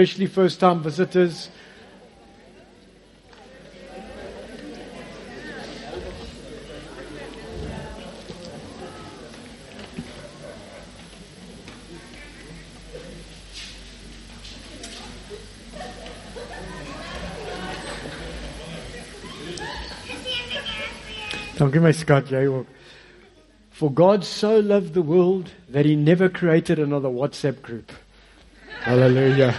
Especially first-time visitors. Dankie my skat, jy ook. For God so loved the world that he never created another WhatsApp group. Hallelujah.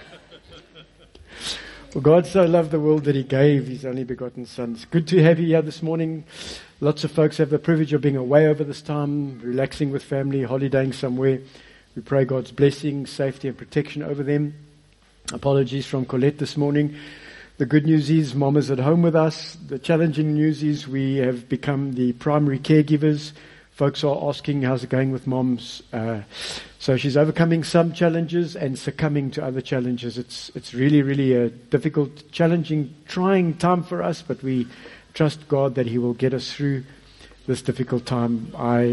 For God so loved the world that he gave his only begotten Son. It's good to have you here this morning. Lots of folks have the privilege of being away over this time, relaxing with family, holidaying somewhere. We pray God's blessing, safety and protection over them. Apologies from Colette this morning. The good news is Mom is at home with us. The challenging news is we have become the primary caregivers. Folks are asking how's it going with Mom's. So she's overcoming some challenges and succumbing to other challenges. It's really a difficult, challenging, trying time for us, but we trust God that he will get us through this difficult time.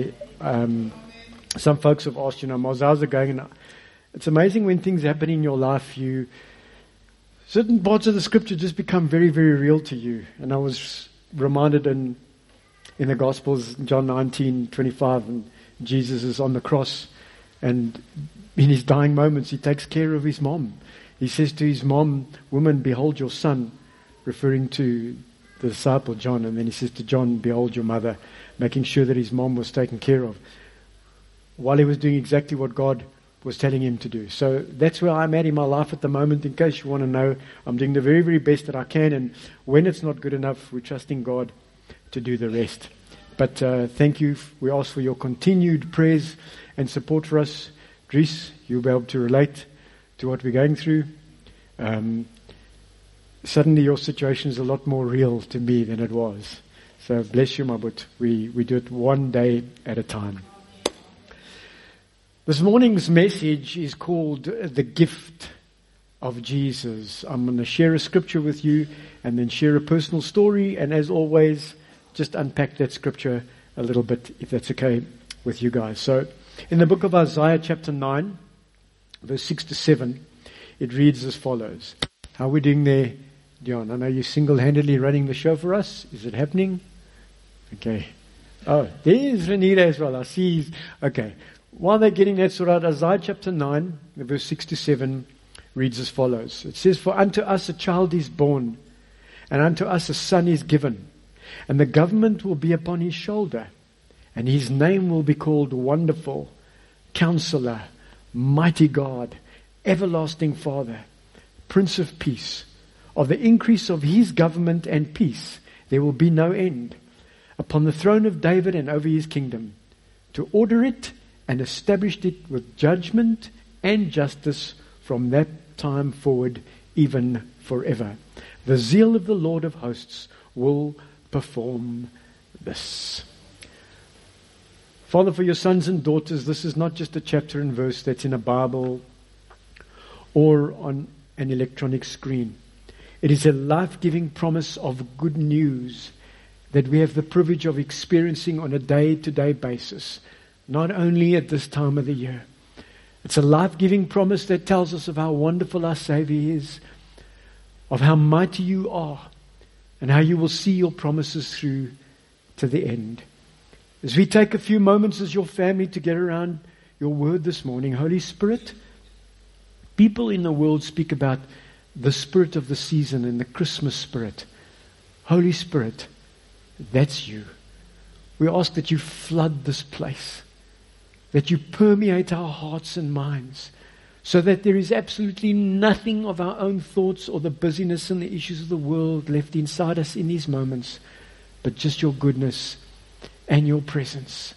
Some folks have asked, Mars, how's it going? And it's amazing when things happen in your life, certain parts of the scripture just become very, very real to you. And I was reminded in the Gospels, John 19:25, and Jesus is on the cross, and in his dying moments, he takes care of his mom. He says to his mom, "Woman, behold your son," referring to the disciple John, and then he says to John, "Behold your mother," making sure that his mom was taken care of, while he was doing exactly what God was telling him to do. So that's where I'm at in my life at the moment. In case you want to know, I'm doing the very, very best that I can, and when it's not good enough, we're trusting God to do the rest. But thank you. We ask for your continued prayers and support for us. Dries, you'll be able to relate to what we're going through. Suddenly your situation is a lot more real to me than it was. So bless you, my butt. We do it one day at a time. This morning's message is called The Gift of Jesus. I'm going to share a scripture with you and then share a personal story, and as always, just unpack that scripture a little bit, if that's okay with you guys. So, in the book of Isaiah chapter 9, verse 6 to 7, it reads as follows. How are we doing there, Dion? I know you're single-handedly running the show for us. Is it happening? Okay. Oh, there's Renita as well. I see. Okay. While they're getting that sorted out, Isaiah chapter 9, verse 6 to 7 reads as follows. It says, "For unto us a child is born, and unto us a son is given, and the government will be upon his shoulder, and his name will be called Wonderful, Counselor, Mighty God, Everlasting Father, Prince of Peace. Of the increase of his government and peace there will be no end, upon the throne of David and over his kingdom, to order it and established it with judgment and justice from that time forward, even forever. The zeal of the Lord of hosts will perform this." Father, for your sons and daughters, this is not just a chapter and verse that's in a Bible or on an electronic screen. It is a life-giving promise of good news that we have the privilege of experiencing on a day-to-day basis, not only at this time of the year. It's a life-giving promise that tells us of how wonderful our Savior is, of how mighty you are, and how you will see your promises through to the end. As we take a few moments as your family to get around your word this morning, Holy Spirit, people in the world speak about the spirit of the season and the Christmas spirit. Holy Spirit, that's you. We ask that you flood this place, that you permeate our hearts and minds, so that there is absolutely nothing of our own thoughts or the busyness and the issues of the world left inside us in these moments, but just your goodness and your presence.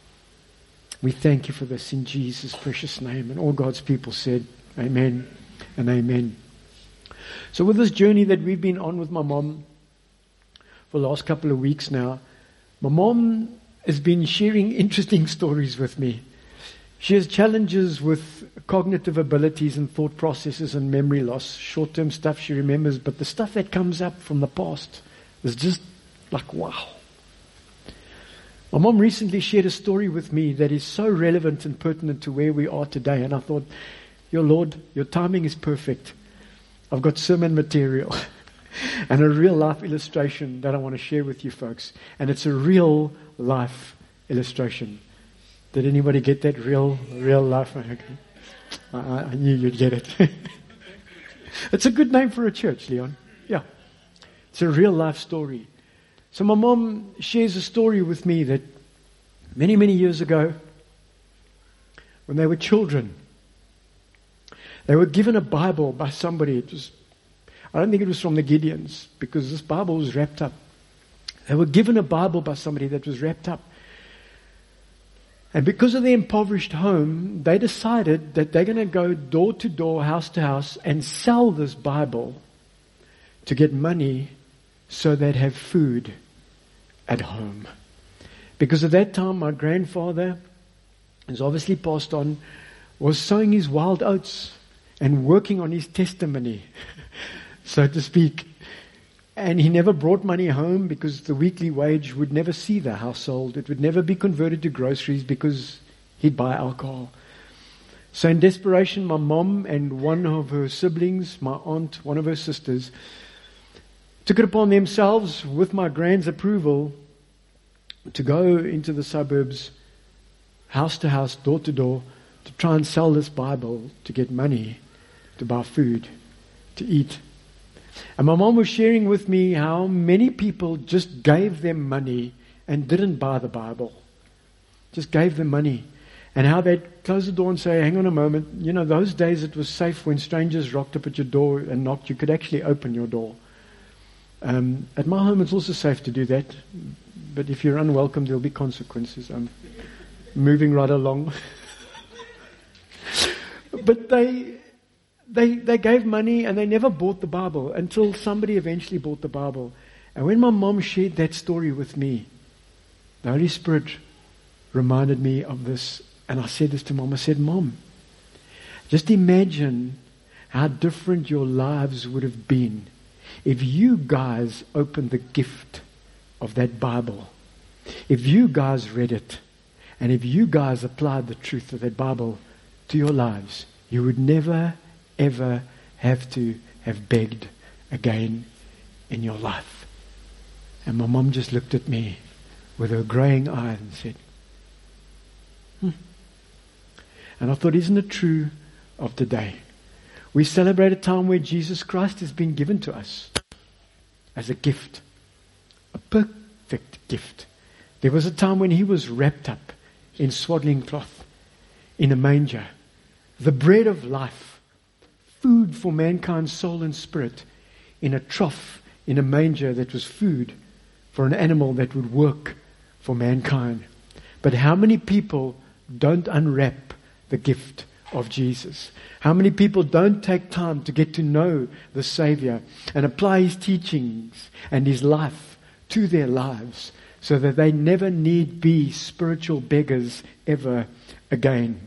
We thank you for this in Jesus' precious name. And all God's people said, amen and amen. So with this journey that we've been on with my mom for the last couple of weeks now, my mom has been sharing interesting stories with me. She has challenges with cognitive abilities and thought processes and memory loss, short-term stuff she remembers, but the stuff that comes up from the past is just like, wow. My mom recently shared a story with me that is so relevant and pertinent to where we are today, and I thought, Your Lord, your timing is perfect. I've got sermon material and a real life illustration that I want to share with you folks. And it's a real life illustration. Did anybody get that? Real life? I knew you'd get it. It's a good name for a church, Leon. Yeah. It's a real life story. So my mom shares a story with me that many, many years ago, when they were children, they were given a Bible by somebody. I don't think it was from the Gideons, because this Bible was wrapped up. They were given a Bible by somebody that was wrapped up. And because of their impoverished home, they decided that they're going to go door to door, house to house, and sell this Bible to get money so they'd have food at home. Because at that time, my grandfather, who's obviously passed on, was sowing his wild oats and working on his testimony, so to speak. And he never brought money home because the weekly wage would never see the household. It would never be converted to groceries because he'd buy alcohol. So in desperation, my mom and one of her siblings, my aunt, one of her sisters, took it upon themselves, with my grand's approval, to go into the suburbs, house to house, door to door, to try and sell this Bible to get money to buy food to eat. And my mom was sharing with me how many people just gave them money and didn't buy the Bible. Just gave them money. And how they'd close the door and say, hang on a moment. You know, those days it was safe when strangers rocked up at your door and knocked. You could actually open your door. At my home it's also safe to do that. But if you're unwelcome, there'll be consequences. I'm moving right along. But they gave money and they never bought the Bible until somebody eventually bought the Bible. And when my mom shared that story with me, the Holy Spirit reminded me of this. And I said this to Mom. I said, Mom, just imagine how different your lives would have been if you guys opened the gift of that Bible. If you guys read it. And if you guys applied the truth of that Bible to your lives, you would never ever have to have begged again in your life. And my mom just looked at me with her graying eyes and said, And I thought, isn't it true of today? We celebrate a time where Jesus Christ has been given to us as a gift, a perfect gift. There was a time when he was wrapped up in swaddling cloth, in a manger, the bread of life, food for mankind's soul and spirit, in a trough, in a manger that was food for an animal that would work for mankind. But how many people don't unwrap the gift of Jesus? How many people don't take time to get to know the Savior and apply his teachings and his life to their lives so that they never need be spiritual beggars ever again?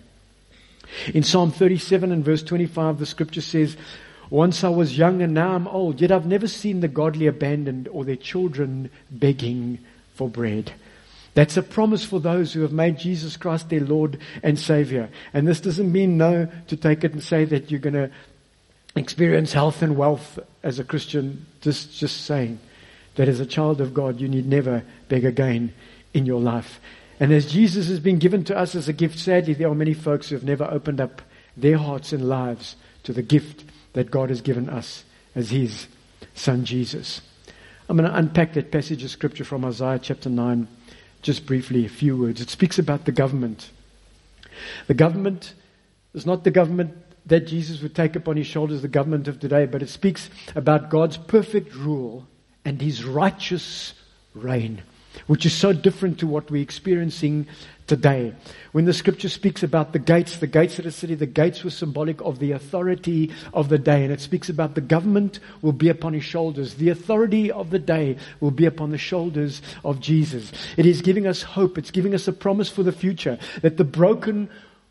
In Psalm 37 and verse 25, the scripture says, Once I was young and now I'm old, yet I've never seen the godly abandoned or their children begging for bread. That's a promise for those who have made Jesus Christ their Lord and Savior. And this doesn't mean no to take it and say that you're going to experience health and wealth as a Christian. Just saying that as a child of God, you need never beg again in your life. And as Jesus has been given to us as a gift, sadly, there are many folks who have never opened up their hearts and lives to the gift that God has given us as his Son Jesus. I'm going to unpack that passage of scripture from Isaiah chapter 9, just briefly, a few words. It speaks about the government. The government is not the government that Jesus would take upon his shoulders, the government of today, but it speaks about God's perfect rule and his righteous reign, which is so different to what we're experiencing today. When the scripture speaks about the gates of the city, the gates were symbolic of the authority of the day. And it speaks about the government will be upon his shoulders. The authority of the day will be upon the shoulders of Jesus. It is giving us hope. It's giving us a promise for the future that the broken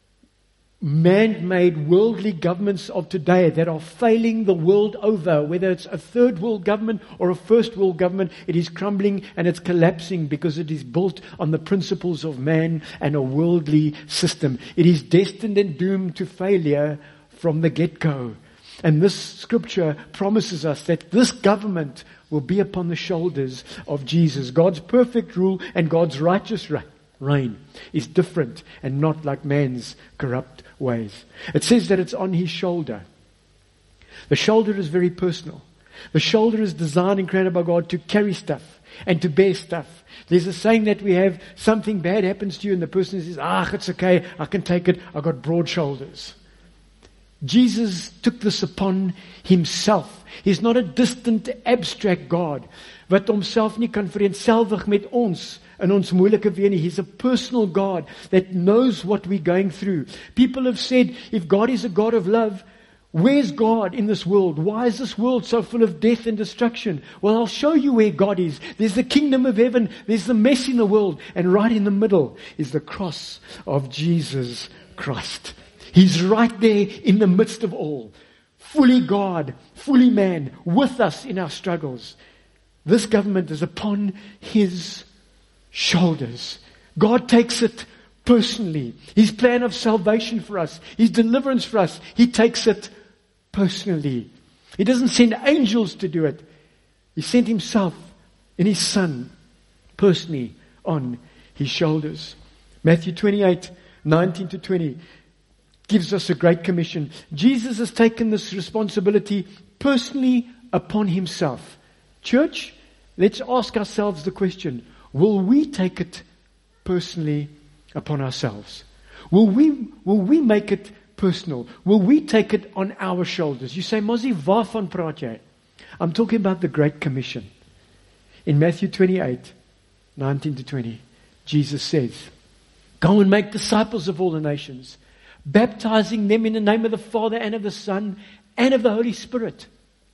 man-made worldly governments of today that are failing the world over, whether it's a third world government or a first world government, it is crumbling and it's collapsing because it is built on the principles of man and a worldly system. It is destined and doomed to failure from the get-go. And this scripture promises us that this government will be upon the shoulders of Jesus. God's perfect rule and God's righteous reign is different and not like man's corrupt ways. It says that it's on his shoulder. The shoulder is very personal. The shoulder is designed and created by God to carry stuff and to bear stuff. There's a saying that we have, something bad happens to you and the person says, it's okay, I can take it, I've got broad shoulders. Jesus took this upon himself. He's not a distant, abstract God, wat homself nie kan vereenselwig met ons in ons moeilike weë nie. He's a personal God that knows what we're going through. People have said, if God is a God of love, where's God in this world? Why is this world so full of death and destruction? Well, I'll show you where God is. There's the kingdom of heaven. There's the mess in the world. And right in the middle is the cross of Jesus Christ. He's right there in the midst of all. Fully God, fully man, with us in our struggles. This government is upon his shoulders. God takes it personally. His plan of salvation for us, his deliverance for us, he takes it personally. He doesn't send angels to do it. He sent himself and his son personally on his shoulders. Matthew 28:19-20 gives us a great commission. Jesus has taken this responsibility personally upon himself. Church, let's ask ourselves the question, will we take it personally upon ourselves? Will we make it personal? Will we take it on our shoulders? You say, Mozzie, waarvan praat jy? I'm talking about the Great Commission. In Matthew 28:19-20, Jesus says, go and make disciples of all the nations, baptizing them in the name of the Father and of the Son and of the Holy Spirit.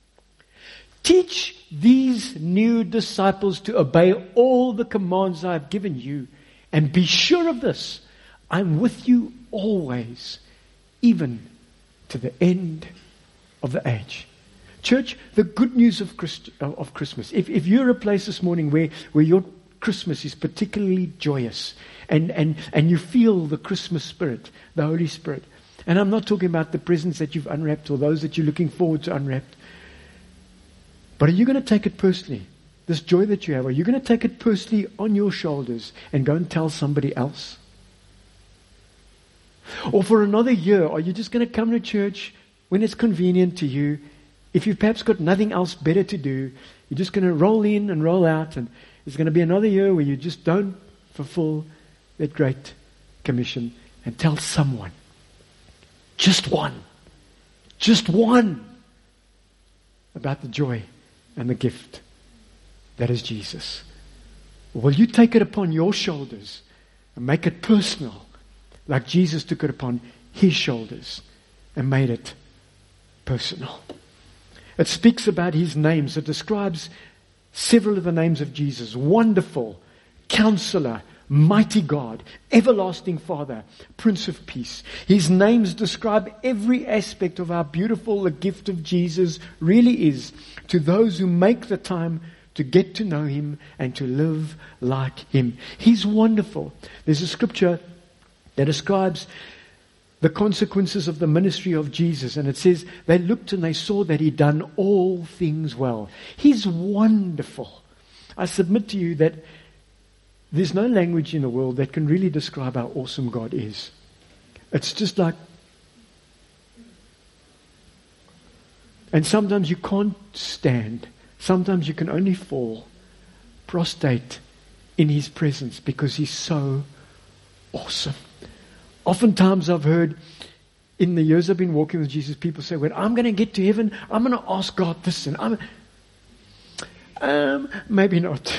Teach these new disciples to obey all the commands I have given you, and be sure of this, I'm with you always, even to the end of the age. Church, the good news of Christmas, if you're a place this morning where your Christmas is particularly joyous, and you feel the Christmas spirit, the Holy Spirit. And I'm not talking about the presents that you've unwrapped or those that you're looking forward to unwrap. But are you going to take it personally? This joy that you have, are you going to take it personally on your shoulders and go and tell somebody else? Or for another year, are you just going to come to church when it's convenient to you? If you've perhaps got nothing else better to do, you're just going to roll in and roll out, and there's going to be another year where you just don't fulfill that great commission and tell someone, just one, about the joy and the gift that is Jesus. Will you take it upon your shoulders and make it personal, like Jesus took it upon his shoulders and made it personal? It speaks about his names. It describes several of the names of Jesus. Wonderful, Counselor, Mighty God, Everlasting Father, Prince of Peace. His names describe every aspect of how beautiful the gift of Jesus really is to those who make the time to get to know him and to live like him. He's wonderful. There's a scripture that describes the consequences of the ministry of Jesus, and it says they looked and they saw that he'd done all things well. He's wonderful. I submit to you that there's no language in the world that can really describe how awesome God is. It's just like, and sometimes you can't stand. Sometimes you can only fall prostrate in his presence because he's so awesome. Oftentimes I've heard in the years I've been walking with Jesus, people say, when I'm going to get to heaven, I'm going to ask God this, and maybe not.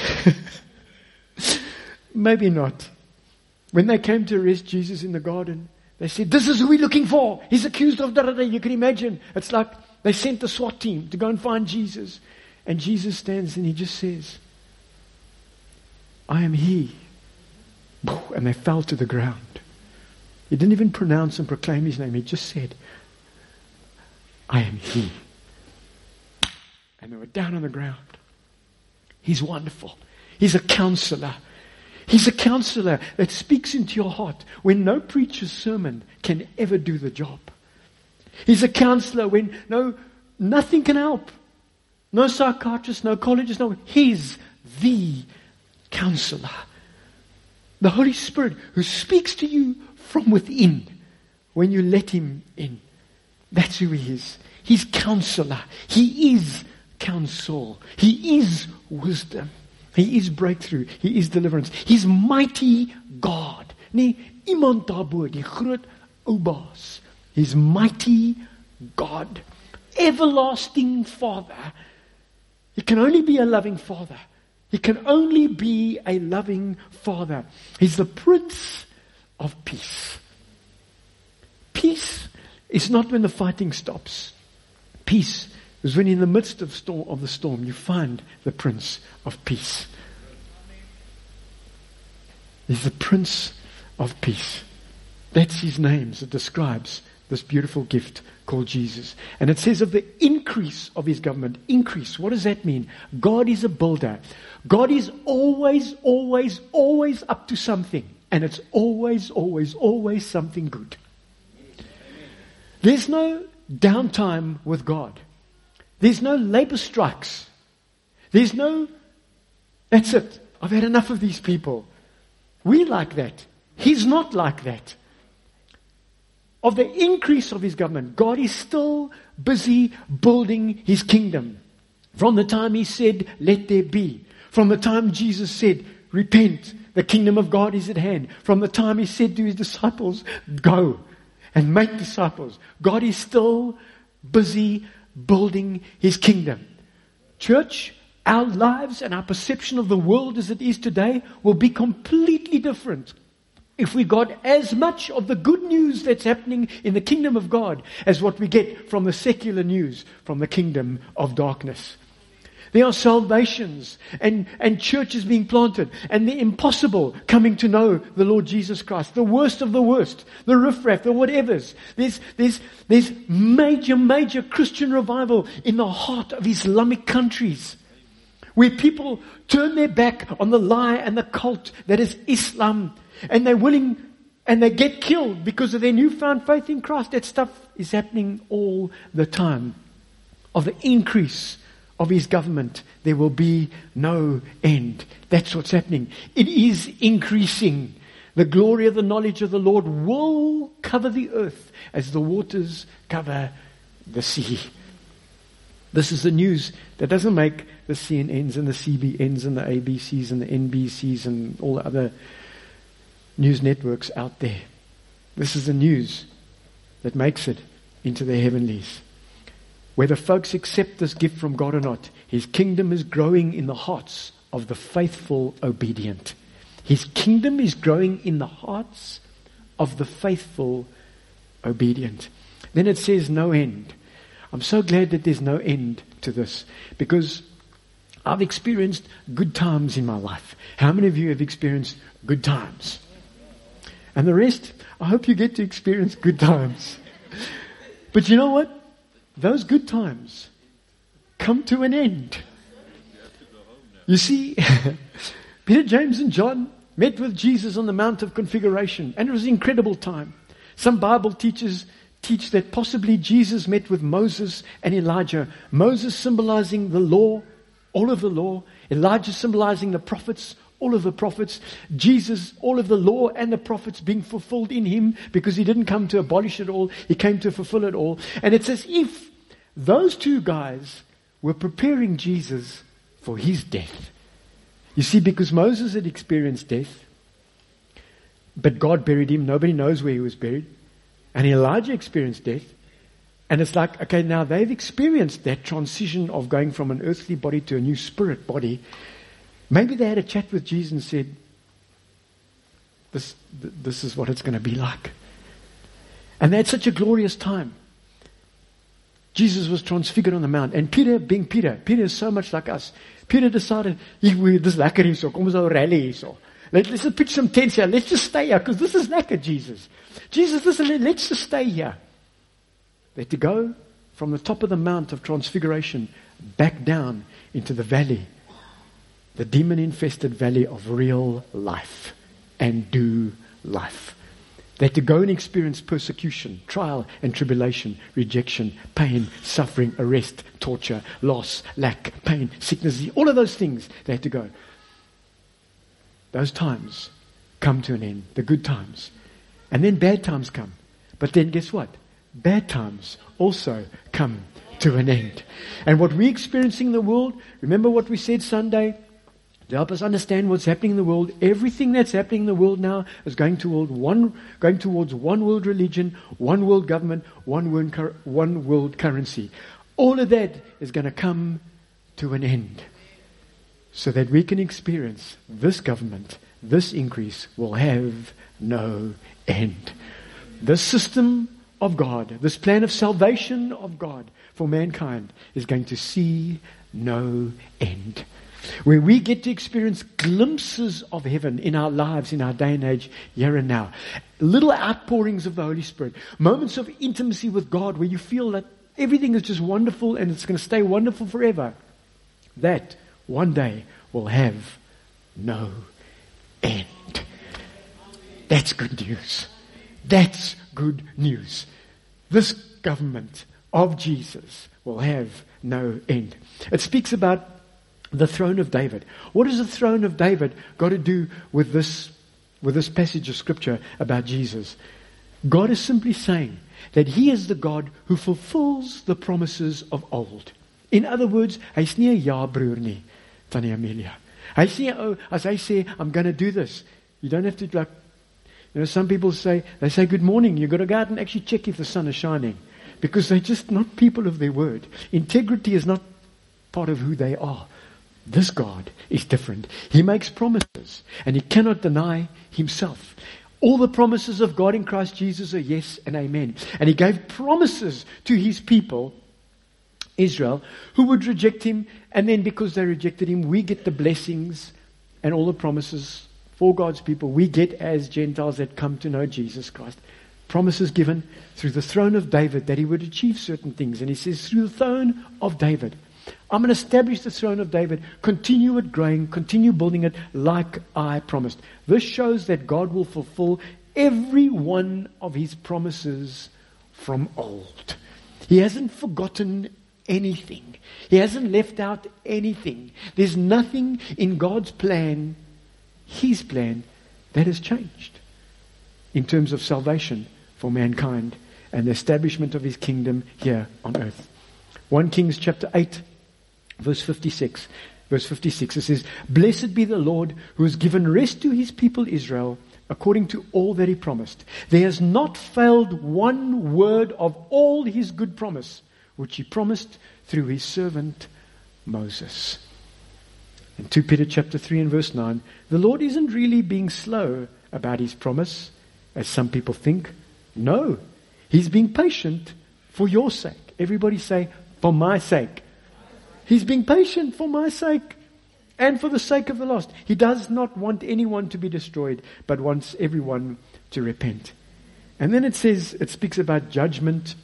Maybe not. When they came to arrest Jesus in the garden, they said, this is who we're looking for. He's accused of da-da-da. You can imagine. It's like they sent the SWAT team to go and find Jesus. And Jesus stands and he just says, I am he. And they fell to the ground. He didn't even pronounce and proclaim his name. He just said, I am he. And they were down on the ground. He's wonderful. He's a counselor. He's a counselor that speaks into your heart when no preacher's sermon can ever do the job. He's a counselor when nothing can help. No psychiatrist, no psychologist, no. He's the counselor. The Holy Spirit who speaks to you from within when you let Him in. That's who He is. He's counselor. He is counsel. He is wisdom. He is breakthrough. He is deliverance. He's mighty God. Nee, iemand daarbo, die groot ou baas. He's mighty God. Everlasting Father. He can only be a loving Father. He can only be a loving Father. He's the Prince of Peace. Peace is not when the fighting stops. Peace is when in the midst of the storm you find the Prince of Peace. He's the Prince of Peace. That's His name that describes this beautiful gift called Jesus. And it says of the increase of His government. Increase, what does that mean? God is a builder. God is always, always, always up to something. And it's always, always, always something good. There's no downtime with God. There's no labor strikes. There's no, that's it. I've had enough of these people. We like that. He's not like that. Of the increase of His government, God is still busy building His kingdom. From the time He said, let there be. From the time Jesus said, repent, the kingdom of God is at hand. From the time He said to His disciples, go and make disciples. God is still busy building His kingdom. Church, our lives and our perception of the world as it is today will be completely different if we got as much of the good news that's happening in the kingdom of God as what we get from the secular news from the kingdom of darkness. There are salvations and churches being planted and the impossible coming to know the Lord Jesus Christ. The worst of the worst, the riffraff, the whatevers. There's major Christian revival in the heart of Islamic countries, where people turn their back on the lie and the cult that is Islam, and they're willing and they get killed because of their newfound faith in Christ. That stuff is happening all the time. Of the increase of His government, there will be no end. That's what's happening. It is increasing. The glory of the knowledge of the Lord will cover the earth as the waters cover the sea. This is the news that doesn't make the CNNs and the CBNs and the ABCs and the NBCs and all the other news networks out there. This is the news that makes it into the heavenlies. Whether folks accept this gift from God or not, His kingdom is growing in the hearts of the faithful obedient. His kingdom is growing in the hearts of the faithful obedient. Then it says no end. I'm so glad that there's no end to this, because I've experienced good times in my life. How many of you have experienced good times? And the rest, I hope you get to experience good times. But you know what? Those good times come to an end. You see, Peter, James, and John met with Jesus on the Mount of Configuration, and it was an incredible time. Some Bible teachers teach that possibly Jesus met with Moses and Elijah. Moses symbolizing the law, all of the law. Elijah symbolizing the prophets, all of the prophets. Jesus, all of the law and the prophets being fulfilled in Him, because He didn't come to abolish it all. He came to fulfill it all. And it's as if those two guys were preparing Jesus for His death. You see, because Moses had experienced death, but God buried him. Nobody knows where he was buried. And Elijah experienced death. And it's like, okay, now they've experienced that transition of going from an earthly body to a new spirit body. Maybe they had a chat with Jesus and said, this is what it's going to be like. And they had such a glorious time. Jesus was transfigured on the mount. And Peter, being Peter is so much like us. Peter decided, this lekker hier so, kom ons nou rally hier so. Let's just pitch some tents here. Let's just stay here, because this is lekker, Jesus. Jesus, let's just stay here. They had to go from the top of the Mount of Transfiguration back down into the valley, the demon-infested valley of real life, and do life. They had to go and experience persecution, trial and tribulation, rejection, pain, suffering, arrest, torture, loss, lack, pain, sickness, all of those things they had to go. Those times come to an end, the good times. And then bad times come. But then guess what? Bad times also come to an end. And what we're experiencing in the world, remember what we said Sunday? To help us understand what's happening in the world, everything that's happening in the world now is going towards one world religion, one world government, one world currency. All of that is going to come to an end so that we can experience this government, this increase will have no end. This system of God, this plan of salvation of God for mankind is going to see no end. Where we get to experience glimpses of heaven in our lives, in our day and age, here and now. Little outpourings of the Holy Spirit. Moments of intimacy with God where you feel that everything is just wonderful and it's going to stay wonderful forever. That one day will have no end. That's good news. That's good news. This government of Jesus will have no end. It speaks about the throne of David. What has the throne of David got to do with this passage of scripture about Jesus? God is simply saying that He is the God who fulfills the promises of old. In other words, hy's nie 'n ja-broer nie, Tannie Amelia. Hy's nie, as hy sê, I'm going to do this. You don't have to some people say, they say good morning. You've got to go out and actually check if the sun is shining. Because they're just not people of their word. Integrity is not part of who they are. This God is different. He makes promises and He cannot deny Himself. All the promises of God in Christ Jesus are yes and amen. And He gave promises to His people, Israel, who would reject Him. And then because they rejected Him, we get the blessings and all the promises for God's people. We get as Gentiles that come to know Jesus Christ. Promises given through the throne of David that He would achieve certain things. And He says, through the throne of David, I'm going to establish the throne of David, continue it growing, continue building it like I promised. This shows that God will fulfill every one of His promises from old. He hasn't forgotten anything. He hasn't left out anything. There's nothing in God's plan, His plan, that has changed in terms of salvation for mankind and the establishment of His kingdom here on earth. 1 Kings chapter 8, verse 56. Verse 56, it says, Blessed be the Lord who has given rest to His people Israel according to all that He promised. There has not failed one word of all His good promise, which He promised through His servant Moses. In 2 Peter chapter 3 and verse 9, the Lord isn't really being slow about His promise, as some people think. No, He's being patient for your sake. Everybody say, for my sake. He's being patient for my sake and for the sake of the lost. He does not want anyone to be destroyed, but wants everyone to repent. And then it says, it speaks about judgment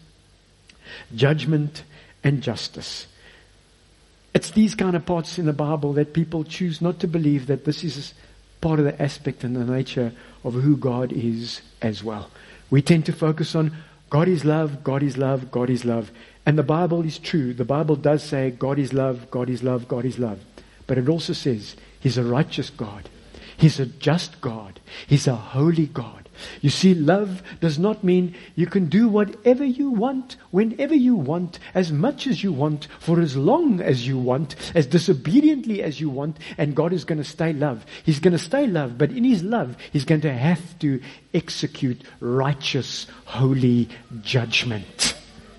and justice. It's these kind of parts in the Bible that people choose not to believe that this is part of the aspect and the nature of who God is as well. We tend to focus on God is love, God is love, God is love. And the Bible is true. The Bible does say God is love, God is love, God is love. But it also says He's a righteous God. He's a just God. He's a holy God. You see, love does not mean you can do whatever you want, whenever you want, as much as you want, for as long as you want, as disobediently as you want, and God is going to stay love. He's going to stay love, but in His love, He's going to have to execute righteous, holy judgment.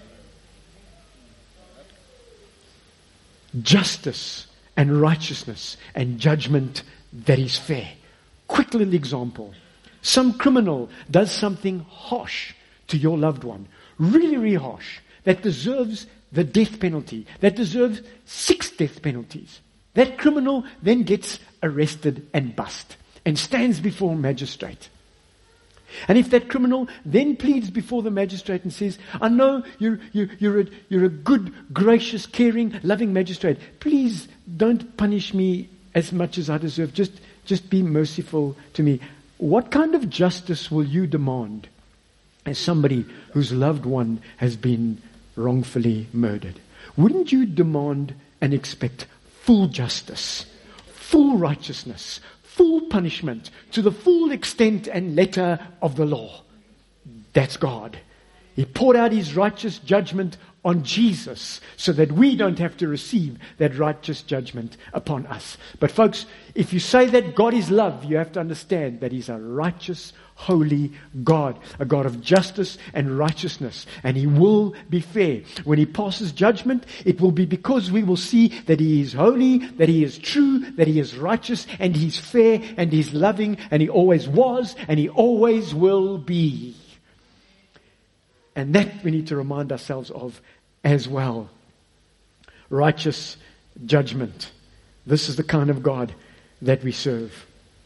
Justice and righteousness and judgment that is fair. Quick little example. Some criminal does something harsh to your loved one. Really, really harsh. That deserves the death penalty. That deserves 6 death penalties. That criminal then gets arrested and bussed and stands before a magistrate. And if that criminal then pleads before the magistrate and says, I know you're a good, gracious, caring, loving magistrate. Please don't punish me as much as I deserve. Just be merciful to me. What kind of justice will you demand as somebody whose loved one has been wrongfully murdered? Wouldn't you demand and expect full justice, full righteousness, full punishment to the full extent and letter of the law? That's God. He poured out His righteous judgment on Jesus so that we don't have to receive that righteous judgment upon us. But folks, if you say that God is love, you have to understand that He's a righteous, holy God, a God of justice and righteousness, and He will be fair. When He passes judgment, it will be because we will see that He is holy, that He is true, that He is righteous, and He's fair, and He's loving, and He always was, and He always will be. And that we need to remind ourselves of as well. Righteous judgment. This is the kind of God that we serve.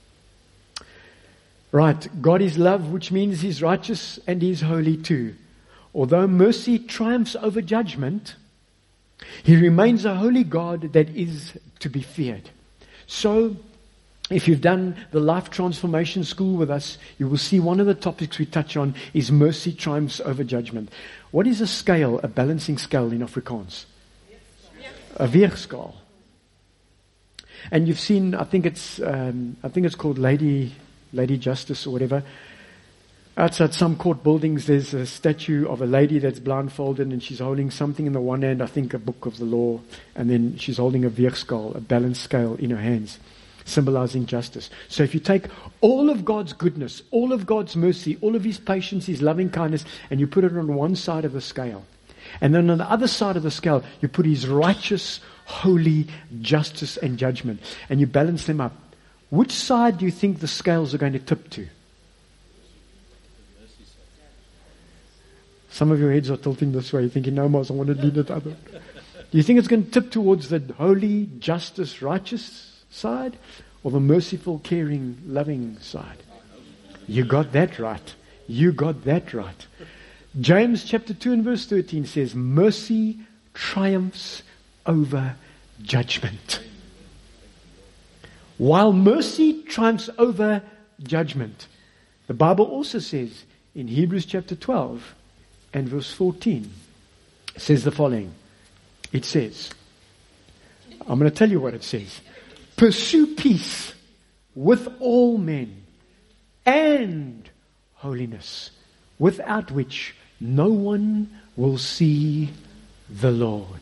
Right, God is love, which means He's righteous and He's holy too. Although mercy triumphs over judgment, He remains a holy God that is to be feared. So, if you've done the Life Transformation School with us, you will see one of the topics we touch on is mercy triumphs over judgment. What is a scale, a balancing scale in Afrikaans? A weegskaal. And you've seen, I think it's called Lady Justice or whatever. Outside some court buildings, there's a statue of a lady that's blindfolded and she's holding something in the one hand, I think a book of the law, and then she's holding a weegskaal, a balance scale in her hands, symbolizing justice. So if you take all of God's goodness, all of God's mercy, all of His patience, His loving kindness, and you put it on one side of the scale, and then on the other side of the scale, you put His righteous, holy justice and judgment, and you balance them up, which side do you think the scales are going to tip to? Some of your heads are tilting this way. You're thinking, no, Mos, I want to lean it other. Do you think it's going to tip towards the holy, justice, righteous side, or the merciful, caring, loving side? You got that right. You got that right. James chapter 2 and verse 13 says, mercy triumphs over judgment. While mercy triumphs over judgment, the Bible also says in Hebrews chapter 12 and verse 14, says the following. It says, I'm going to tell you what it says. Pursue peace with all men and holiness, without which no one will see the Lord.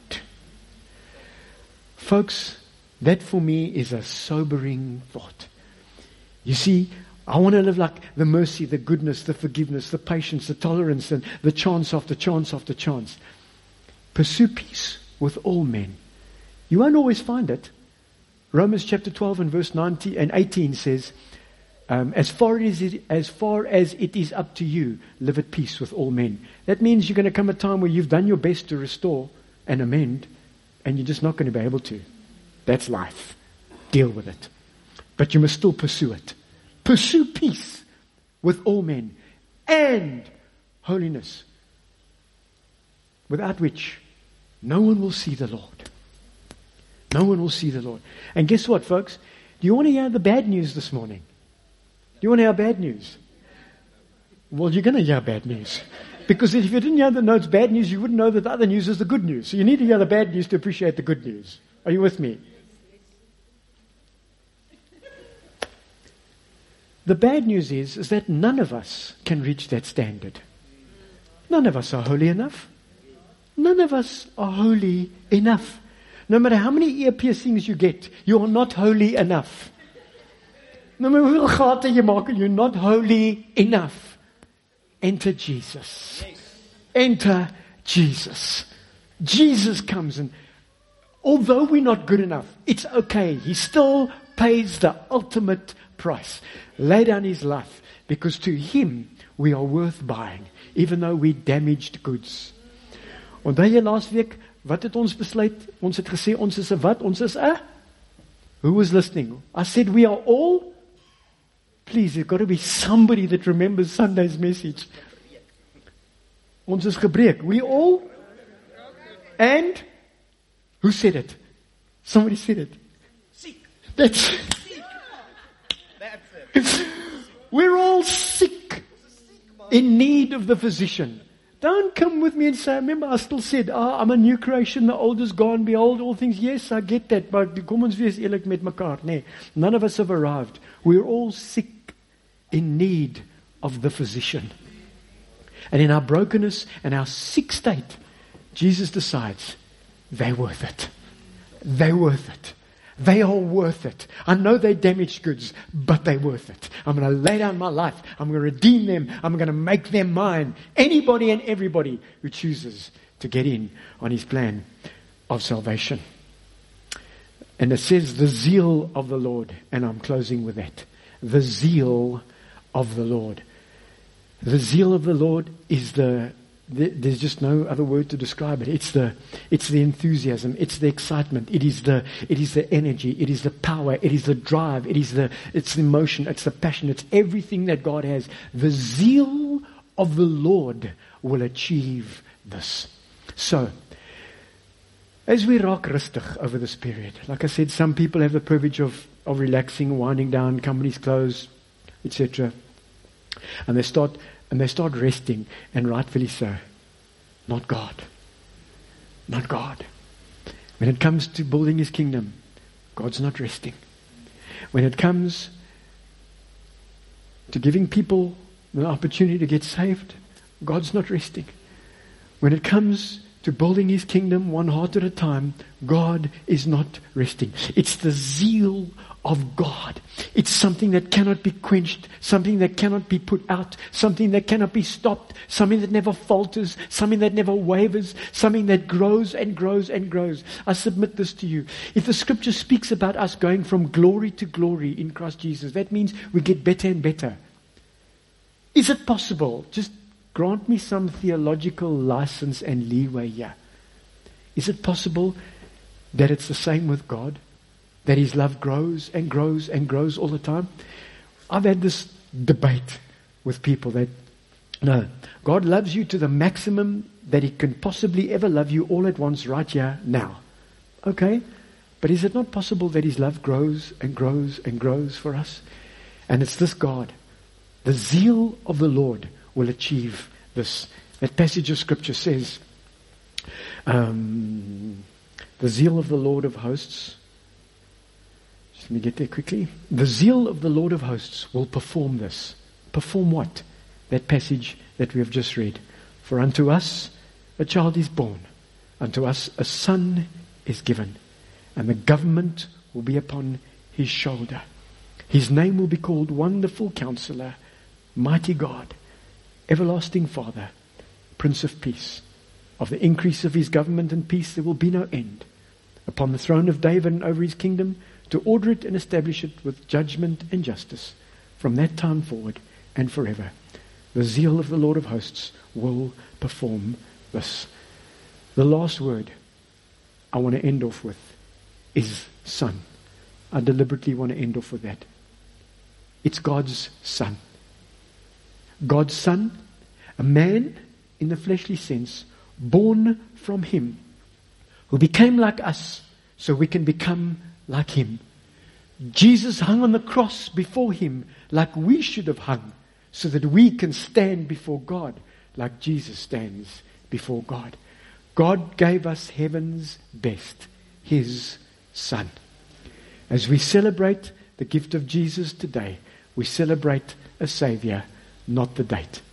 Folks, that for me is a sobering thought. You see, I want to live like the mercy, the goodness, the forgiveness, the patience, the tolerance, and the chance after chance after chance. Pursue peace with all men. You won't always find it. Romans chapter 12 and verse 19 and 18 says, as far as it is up to you, live at peace with all men. That means you're going to come a time where you've done your best to restore and amend, and you're just not going to be able to. That's life. Deal with it. But you must still pursue it. Pursue peace with all men and holiness, without which no one will see the Lord. No one will see the Lord. And guess what, folks? Do you want to hear the bad news this morning? Do you want to hear bad news? Well, you're going to hear bad news. Because if you didn't hear the notes bad news, you wouldn't know that the other news is the good news. So you need to hear the bad news to appreciate the good news. Are you with me? The bad news is that none of us can reach that standard. None of us are holy enough. None of us are holy enough. No matter how many ear piercings you get, you are not holy enough. No matter hoeveel gate jy maak, you're not holy enough. Enter Jesus. Enter Jesus. Jesus comes, and although we're not good enough, it's okay. He still pays the ultimate price. Lay down His life, because to Him we are worth buying, even though we damaged goods. Onthou jy laas week, wat het ons besluit? Ons het gesê, ons is 'n wat? Ons is 'n? Who was listening? I said we are all. Please, there's got to be somebody that remembers Sunday's message. Ons is gebreek. We all. And who said it? Somebody said it. Siek. That's That's it. We're all sick, in need of the physician. Don't come with me and say, remember I still said, I'm a new creation, the old is gone, behold all things. Yes, I get that, but kom ons wees eerlik met mekaar. Nee, none of us have arrived. We're all sick, in need of the physician. And in our brokenness and our sick state, Jesus decides, they're worth it. They're worth it. They are worth it. I know they're damaged goods, but they're worth it. I'm going to lay down my life. I'm going to redeem them. I'm going to make them mine. Anybody and everybody who chooses to get in on His plan of salvation. And it says the zeal of the Lord. And I'm closing with that. The zeal of the Lord. The zeal of the Lord is there's just no other word to describe it. It's the enthusiasm. It's the excitement. It is the energy. It is the power. It is the drive. It's the emotion. It's the passion. It's everything that God has. The zeal of the Lord will achieve this. So, as we rock rustig over this period, like I said, some people have the privilege of relaxing, winding down, companies close, etc. And they start resting, and rightfully so. Not God. Not God. When it comes to building His kingdom, God's not resting. When it comes to giving people the opportunity to get saved, God's not resting. When it comes to building His kingdom one heart at a time, God is not resting. It's the zeal of God. It's something that cannot be quenched, something that cannot be put out, something that cannot be stopped, something that never falters, something that never wavers, something that grows and grows and grows. I submit this to you. If the scripture speaks about us going from glory to glory in Christ Jesus, that means we get better and better. Is it possible? Just grant me some theological license and leeway here. Is it possible that it's the same with God? That His love grows and grows and grows all the time? I've had this debate with people that, no, God loves you to the maximum that He can possibly ever love you all at once right here, now. Okay, but is it not possible that His love grows and grows and grows for us? And it's this God. The zeal of the Lord will achieve this. That passage of scripture says, the zeal of the Lord of hosts. Let me get there quickly. The zeal of the Lord of hosts will perform this. Perform what? That passage that we have just read. For unto us a child is born. Unto us a son is given. And the government will be upon His shoulder. His name will be called Wonderful Counselor, Mighty God, Everlasting Father, Prince of Peace. Of the increase of His government and peace there will be no end. Upon the throne of David and over His kingdom, to order it and establish it with judgment and justice from that time forward and forever. The zeal of the Lord of hosts will perform this. The last word I want to end off with is Son. I deliberately want to end off with that. It's God's Son. God's Son, a man in the fleshly sense, born from Him, who became like us so we can become like Him. Jesus hung on the cross before Him like we should have hung, so that we can stand before God like Jesus stands before God. God gave us heaven's best, His Son. As we celebrate the gift of Jesus today, we celebrate a Savior, not the date.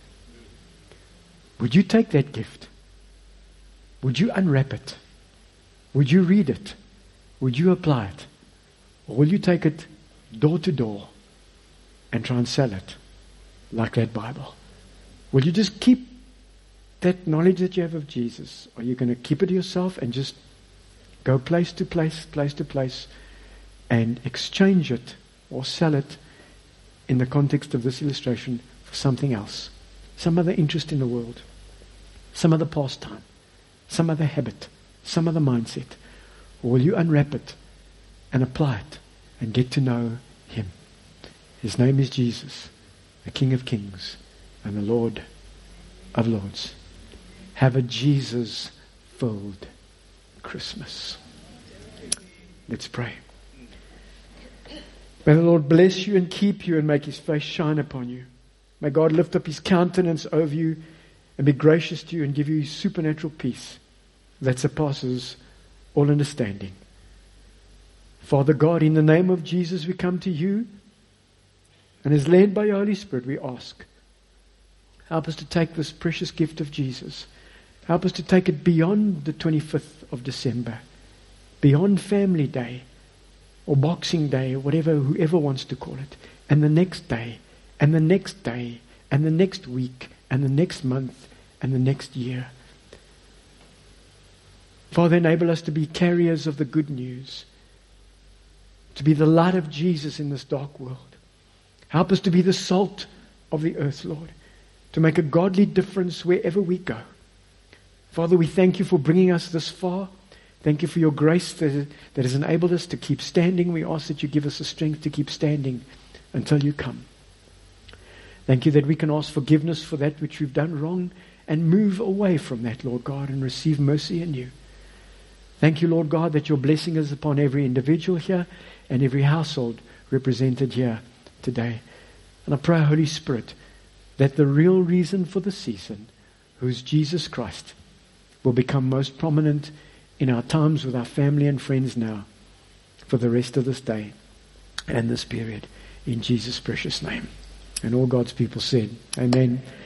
Would you take that gift? Would you unwrap it? Would you read it? Would you apply it? Or will you take it door to door and try and sell it like that Bible? Will you just keep that knowledge that you have of Jesus? Or are you going to keep it to yourself and just go place to place, place to place, and exchange it or sell it in the context of this illustration for something else? Some other interest in the world, some other pastime, some other habit, some other mindset. Or will you unwrap it and apply it and get to know Him? His name is Jesus, the King of Kings and the Lord of Lords. Have a Jesus-filled Christmas. Let's pray. May the Lord bless you and keep you and make His face shine upon you. May God lift up His countenance over you and be gracious to you and give you His supernatural peace that surpasses all understanding. Father God, in the name of Jesus, we come to you, and as led by your Holy Spirit, we ask, help us to take this precious gift of Jesus. Help us to take it beyond the 25th of December, beyond Family Day, or Boxing Day, or whatever, whoever wants to call it, and the next day, and the next day, and the next week, and the next month, and the next year. Father, enable us to be carriers of the good news, to be the light of Jesus in this dark world. Help us to be the salt of the earth, Lord, to make a godly difference wherever we go. Father, we thank you for bringing us this far. Thank you for your grace that has enabled us to keep standing. We ask that you give us the strength to keep standing until you come. Thank you that we can ask forgiveness for that which we've done wrong and move away from that, Lord God, and receive mercy in you. Thank you, Lord God, that your blessing is upon every individual here and every household represented here today. And I pray, Holy Spirit, that the real reason for the season, who is Jesus Christ, will become most prominent in our times with our family and friends now for the rest of this day and this period. In Jesus' precious name. And all God's people said, Amen.